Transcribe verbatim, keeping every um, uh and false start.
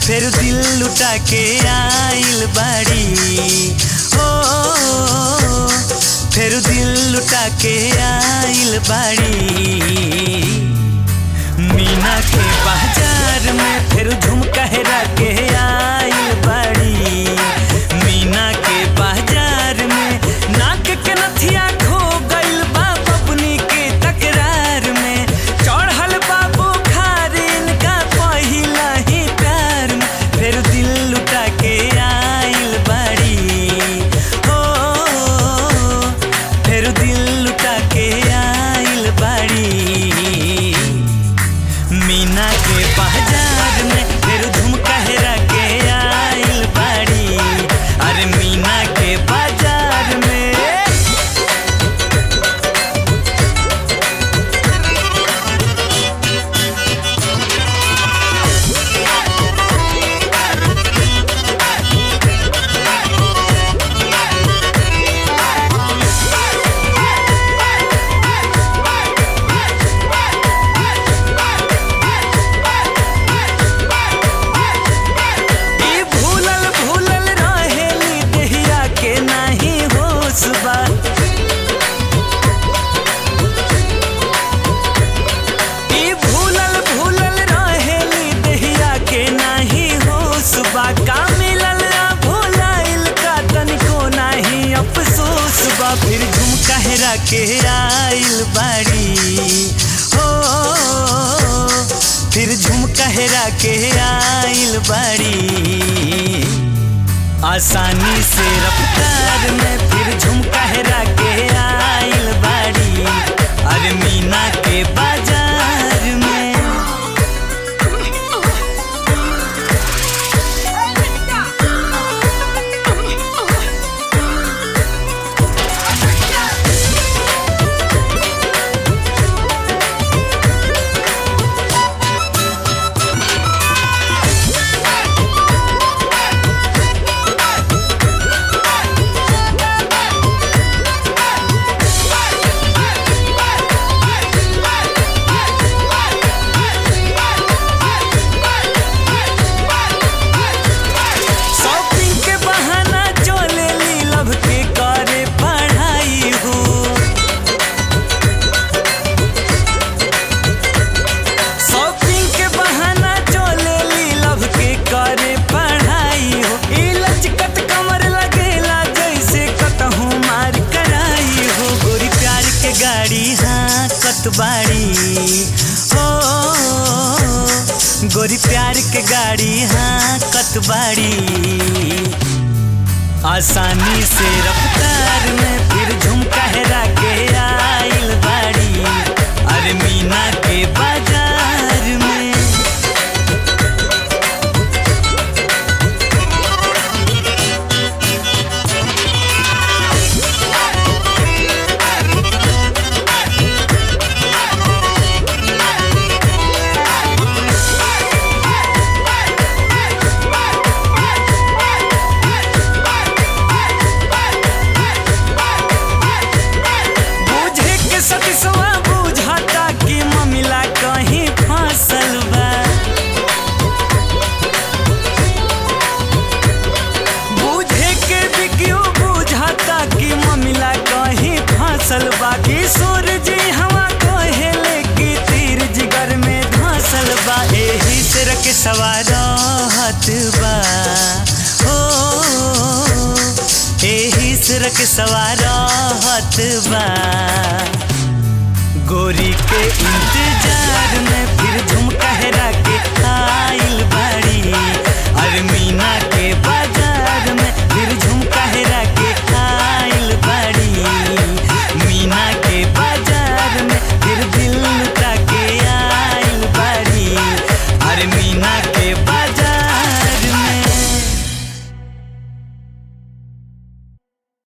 फिर दिल लुटा के आइल बाड़ी। ओ फिर दिल लुटा के आइल बाड़ी। मीना के बाजार में फिर झुमकहरा के आइल बाड़ी। मीना के बाजार में नाक के नथिया खो गइल बा बबनी के तकरार में। चढ़ल बा बुखार इनका पहिला ही प्यार में। फिर दिल लुटा के आइल बाड़ी। हो फिर दिल लुटा के आइल बाड़ी। मीना के बाजार में फिर झुमकहरा के आइल बाड़ी। अरे मीना के बाजार में फिर झुमकहरा के आइल बाड़ी। हो फिर झुमकहरा के आइल बाड़ी। आसानी से रफ्तार में फिर झुमकहरा के आइल बाड़ी। अरे मीना के बाजार में बाड़ी। ओ गोरी प्यार के गाड़ी हाँ कतबाड़ी। आसानी से रफ्तार में फिर झुमकहरा के आइल बाड़ी। अरे मीना के बाजार में बाकी सूरज हवा को हेले की तीर जिगर में धंसल बा। एही से रख सवारत बा। हो एही से रख सवारत बा। गोरी के इंतजार में फिर झुमकहरा के आइल बाड़ी।